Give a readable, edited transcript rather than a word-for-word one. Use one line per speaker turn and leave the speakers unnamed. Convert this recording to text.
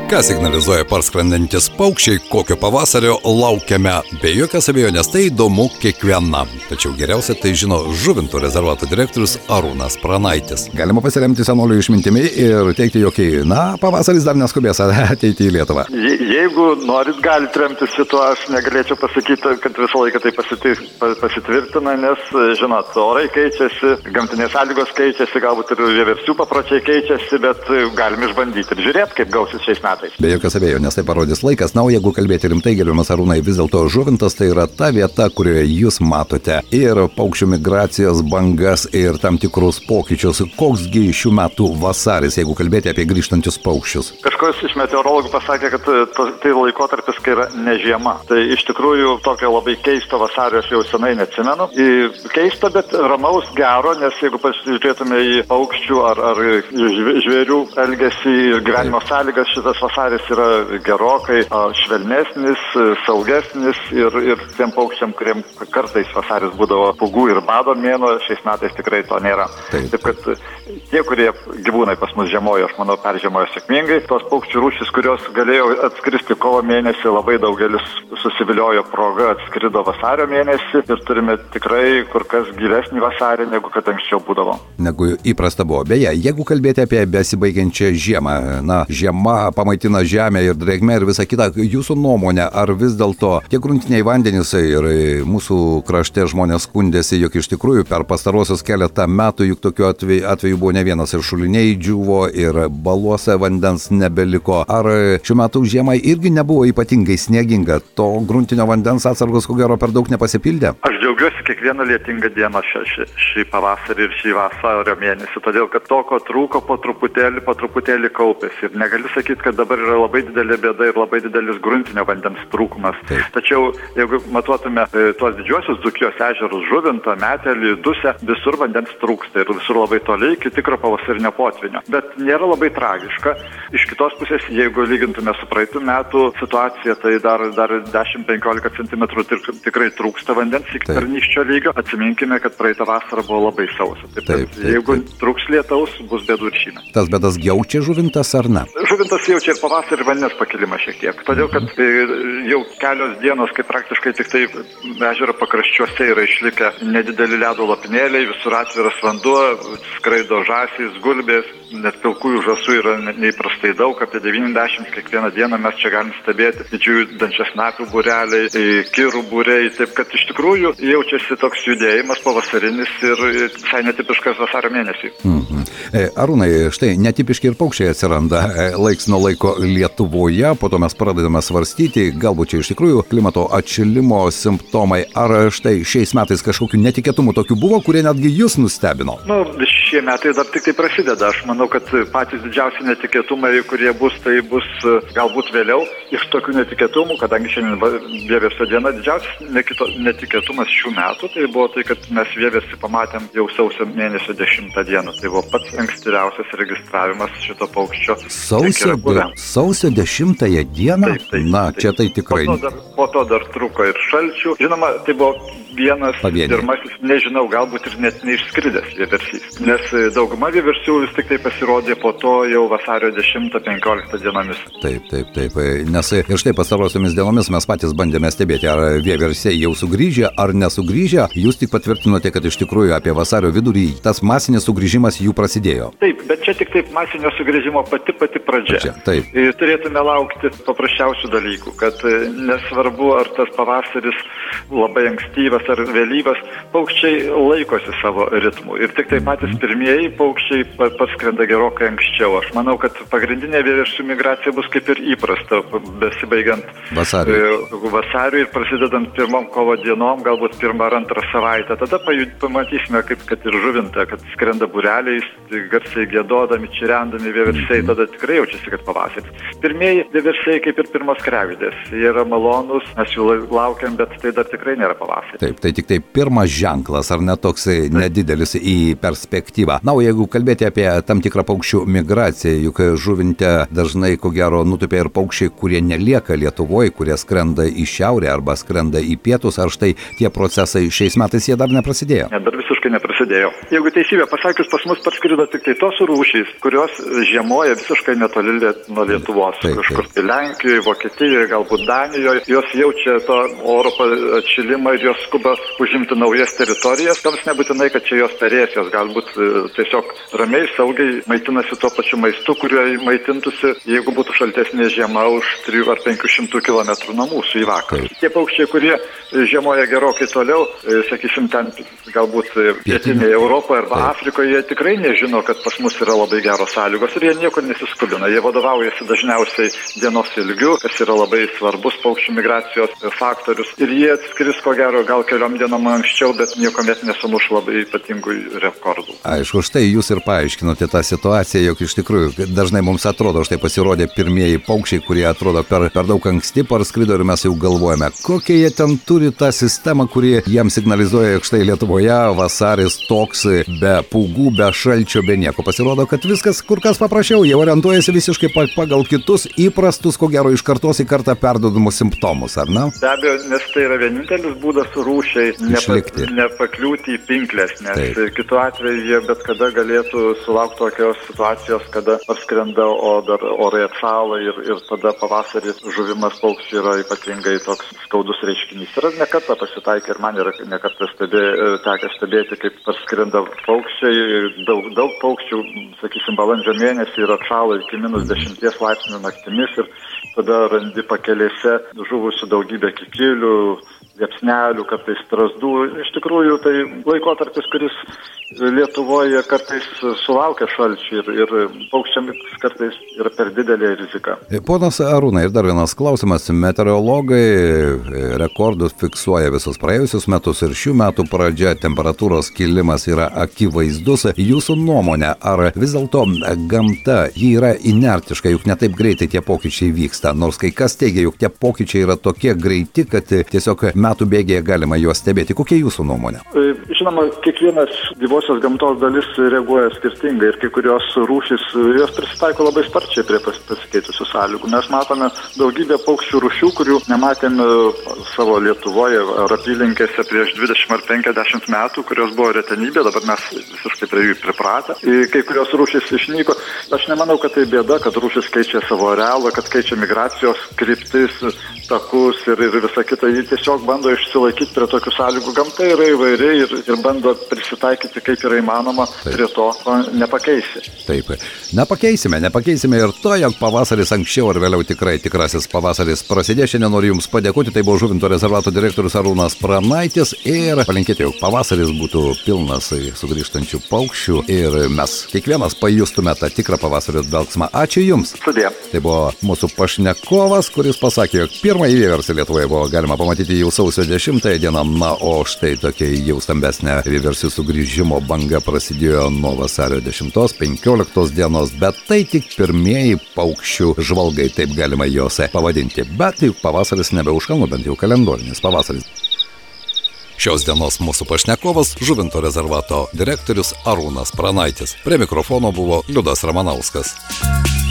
Ką signalizuoja parskrendantis paukščiai, kokio pavasario laukiame. Be jokios abejonės tai įdomu kiekvienam. Tačiau geriausia tai žino Žuvinto rezervato direktorius Arūnas Pranaitis.
Galima pasiremti senolių išmintimi ir teikti, jog pavasaris dar neskubės ateiti į Lietuvą.
Jeigu norit, galite remtis šituo, aš negalėčiau pasakyti, kad visą laiką tai pasitvirtina, nes, žinot, orai keičiasi, gamtinės sąlygos keičiasi, galbūt ir vieversių papročiai keičiasi, bet galim išbandyti ir žiūrėti, kaip gausis šiais metais.
Be jokios abejonės tai parodys laikas. Na, o jeigu kalbėti rimtai, gerbiamas Arūnai, vis dėlto Žuvintas tai yra ta vieta, kurioje jūs matote ir paukščių migracijos bangas ir tam tikrus pokyčius. Koksgi šių metų vasaris, jeigu kalbėti apie grįžtančius paukščius?
Kažkas iš meteorologų pasakė, kad tai laikotarpis, kai yra ne žiema. Tai iš tikrųjų tokio labai keisto vasario aš jau senai neatsimenu. Keista, bet ramaus, gero, nes jeigu pasižiūrėtume į paukščių ar žvėrių elgesį ir gyvenimo sąlygas, šitas vasaris yra gerokai švelnesnis, saugesnis ir tiem paukščiam, kuriem kartais vasaris būdavo pūgų ir bado mėnuo, šiais metais tikrai to nėra. Taip kad tie, kurie gyvūnai pas mus žiemojo, aš manau, peržiemojo sėkmingai. Tos paukščių rūšys, kurios galėjo atskristi kovo mėnesį, labai daugelis susiviliojo proga, atskrido vasario mėnesį ir turime tikrai kur kas gyvesnį vasarį, negu kad anksčiau būdavo.
Negu įprasta buvo. Beje, jeigu kalbėti apie besibaigiančią žiemą, žiema pamaitina žemę ir drėgmę ir visą kitą, jūsų nuomonė, ar vis dėlto tie gruntiniai vandenys ir mūsų krašte žmonės skundėsi, jog iš tikrųjų per pastarosius keletą metų, juk tokių atvejų buvo ne vienas, ir šuliniai džiuvo, ir baluose vandens nebeliko. Ar šiuo metu žiema irgi nebuvo ypatingai snieginga? To gruntinio vandens atsargos ko gero per daug nepasipildė?
Aš džiaugiuosi kiekvieną lietingą dieną šį pavasarį ir šį vasario mėnesį, todėl kad to, ko trūko, po truputėlį kaupėsi. Ir negaliu sakyti, kad dabar yra labai didelė bėda ir labai didelis gruntinio vandens trūkumas. Tačiau, jeigu matuotume tuos didžiuosius Dzūkijos ežerus, Žuvintą, Metelį, Dusę, visur vandens trūksta ir visur labai toli iki tikro pavasarinio potvynio. Bet nėra labai tragiška. Iš kitos pusės, jeigu lygintume su praeitų metų situacija, tai dar 10-15 cm tikrai trūksta vandens iki pernykščio lygio. Atsiminkime, kad praeitą vasarą buvo labai sausa. Jeigu trūks lietaus, bus bėdų ir šįmet.
Tas bėdas jaučia Žuvintas ar ne?
Žuvintas jaučia ir pavasarį vandens pakilimą šiek tiek. Todėl, kad jau kelios dienos, kai praktiškai tik tai ežero pakraščiuose yra išlikę nedideli ledo lopinėliai, visur atviras vanduo, skraido žąsys, gulbės, net pilkųjų žąsų yra neįprastai daug, apie 90 kiekvieną dieną mes čia galim stebėti. Didžiųjų dančiasnapių būreliai, kirų būriai, taip kad iš tikrųjų jaučiasi toks judėjimas pavasarinis ir visai netipiškas vasario mėnesį.
Arūnai, štai netipiški ir paukščiai atsiranda laiks nuo laiko Lietuvoje, po to mes pradedame svarstyti, galbūt čia iš tikrųjų klimato atšilimo simptomai, ar štai šiais metais kažkokių netikėtumų tokių buvo, kurie netgi jūs nustebino?
Šie metai dar tik tai prasideda, aš manau, kad patys didžiausi netikėtumai, kurie bus, tai bus galbūt vėliau. Iš tokių netikėtumų, kadangi šiandien vieversio diena, didžiausias netikėtumas šių metų, tai buvo tai, kad mes vieversi pamatėm jau sausio mėnesio 10 dieną, tai buvo pats ankstyviausias registravimas šito paukščio.
Sausio 10 dieną? Taip. Čia tai tikrai.
Po to dar trūko ir šalčių. Žinoma, tai buvo vienas pirmasis, nežinau, galbūt ir net neišskridęs vieversys. Nes dauguma vieversių vis tik tai pasirodė po to jau vasario 10-15 dienomis.
Taip. Nes ir štai pastarosiomis dienomis mes patys bandėme stebėti, ar vieversiai jau sugrįžę ar nesugrįžę. Jūs tik patvirtinote, kad iš tikrųjų apie vasario vidurį tas masinis sugrįžimas jų prasidėjo. Taip,
bet čia tik taip masinio sugrįžimo pati pradžia.
Taip.
Turėtume laukti paprasčiausių dalykų, kad nesvarbu, ar tas pavasaris labai ankstyvas ar vėlyvas, paukščiai laikosi savo ritmų. Ir tik tai patys pirmieji paukščiai parskrenda gerokai anksčiau. Aš manau, kad pagrindinė vieversių migracija bus kaip ir įprasta, besibaigiant vasariui ir prasidedant pirmom kovo dienom, galbūt 1 ar 2 savaitę. Tada pamatysime, kaip kad ir Žuvinte, kad skrenda būreliais, garsiai giedodami, čirendami vieversiai, tada tikrai jaučiasi, kad pavasaris. Pirmieji vieversiai kaip ir pirmos kregždės. Jie yra malonūs, mes jų laukiam, bet tai dar tikrai nėra pavasaris.
Taip, tai tik tai pirmas ženklas, ar ne toks nedidelis į perspektyvą. Na, o jeigu kalbėti apie tam tikrą paukščių migraciją, juk žuvinte dažnai, ko gero, nutupia ir paukščiai, kurie nelieka Lietuvoje, kurie skrenda į šiaurę arba skrenda į pietus, ar štai tie procesai šiais metais jie dar neprasidėjo?
Ne, dar visiškai neprasidėjo. Jeigu teisybė pasakius, pas mus parskrido tik tai tos rūšys, kurios žiemoja visiškai netoli nuo Lietuvos. Kažkur tai Lenkijoje, Vokietijoje, galbūt Danijoje. Jos jaučia to oro atšilimą ir jos skuba užimti naujas teritorijas. Toms nebūtinai, kad čia jos perės, jos galbūt tiesiog ramiai, saugiai maitinasi tuo pačiu maistu, kuriuo maitintųsi, jeigu būtų šaltesnė žiema už 300 ar 500 km nuo mūsų į vakarus. Tie paukščiai, kurie žiemoja gerokai toliau, sakysim, ten galbūt pietinėje Europoje arba Afrikoje, jie tikrai nežino, kad pas mus yra labai geros sąlygos ir jie niekur nesiskubina. Jie vadovaujasi dažniausiai dienos ilgiu, kas yra labai svarbus paukščių migracijos faktorius. Ir jie atskris, ko gero, gal keliom dienom anksčiau, bet niekuomet nesumuš labai ypatingų rekordų.
Aišku, štai jūs ir paaiškinote tą situaciją, jog iš tikrųjų dažnai mums atrodo, štai pasirodė pirmieji paukščiai, kurie atrodo per daug anksti parskrido ir mes jau galvojame, kokie jie ten turi tą sistemą, kuri jiems signalizuoja, jog štai Lietuvoje vasaris toks be pūgų, be šalčio, be nieko. Pasirodo, kad viskas kur kas paprasčiau, jie orientuojasi visiškai pagal kitus įprastus, ko gero, iš kartos į kartą perduodamus simptomus, ar ne?
Be abejo, nes tai yra vienintelis būdas rūšiai nepakliūti į pinklės, nes kitu atveju jie bet kada galėtų sulaukti tokios situacijos, kada parskrenda, o dar orai atšąla ir tada pavasarį žuvimas paukščių yra ypatingai toks skaudus reiškinys. Ir nekartą pasitaikė ir man yra nekartą tekę stebėti, kaip parskrenda paukščiai, daug paukščių, sakysim, balandžio mėnesį ir atšąla iki -10 laipsnių naktimis ir tada randi pakelėse žuvusių daugybę kikilių, liepsnelių, kartais strazdų. Iš tikrųjų, tai laikotarpis, kuris Lietuvoje kartais sulaukia šalčių ir paukščiams kartais yra per didelė rizika.
Ponas Arūnai, ir dar vienas klausimas. Meteorologai rekordus fiksuoja visus praėjusius metus ir šių metų pradžia temperatūros kilimas yra akivaizdus. Jūsų nuomonė, ar vis dėlto gamta ji yra inertiška, juk netaip greitai tie pokyčiai vyksta, nors kai kas teigia, juk tie pokyčiai yra tokie greiti, kad tiesiog metų bėgėje galima juos stebėti. Kokia jūsų nuomonė?
Žinoma, kiekvienas gyvosios gamtos dalis reaguoja skirtingai ir kai kurios rūšys, jos prisitaiko labai sparčiai prie pasikeitusių sąlygų. Mes matome daugybę paukščių rūšių, kurių nematėme savo Lietuvoje ar apylinkėse prieš 20 ar 50 metų, kurios buvo retenybė, dabar mes visiškai prie jų pripratę. Kai kurios rūšys išnyko. Aš nemanau, kad tai bėda, kad rūšys keičia savo arealą, kad keičia migracijos kryptis, takus ir visa kita. Jie tiesiog bando išsilaikyti prie tokių sąlygų. Gamta yra įvairiai ir bando prisitaikyti kaip yra įmanoma, prie to nepakeisi.
Taip, nepakeisime ir to, jog pavasaris anksčiau ar vėliau tikrai tikrasis pavasaris prasidės. Šiandien noriu Jums padėkoti, tai buvo Žuvinto rezervato direktorius Arūnas Pranaitis ir palinkėti, jog pavasaris būtų pilnas sugrįžtančių paukščių ir mes kiekvienas pajustume tą tikrą pavasario dvelksmą. Ačiū Jums.
Sudie.
Tai buvo mūsų pašnekovas, kuris pasakė, jog pirmąjį vieversį Lietuvoje buvo galima pamatyti jau sausio 10 dieną, na, o štai tokia jau stambesnė vieversių sugrįžimo banga prasidėjo nuo vasario 10-15 dienos, bet tai tik pirmieji paukščių žvalgai, taip galima juos pavadinti. Bet juk pavasaris nebe už kalnų, bent jau kalendorinis pavasaris.
Šios dienos mūsų pašnekovas Žuvinto rezervato direktorius Arūnas Pranaitis. Prie mikrofono buvo Liudas Ramanauskas.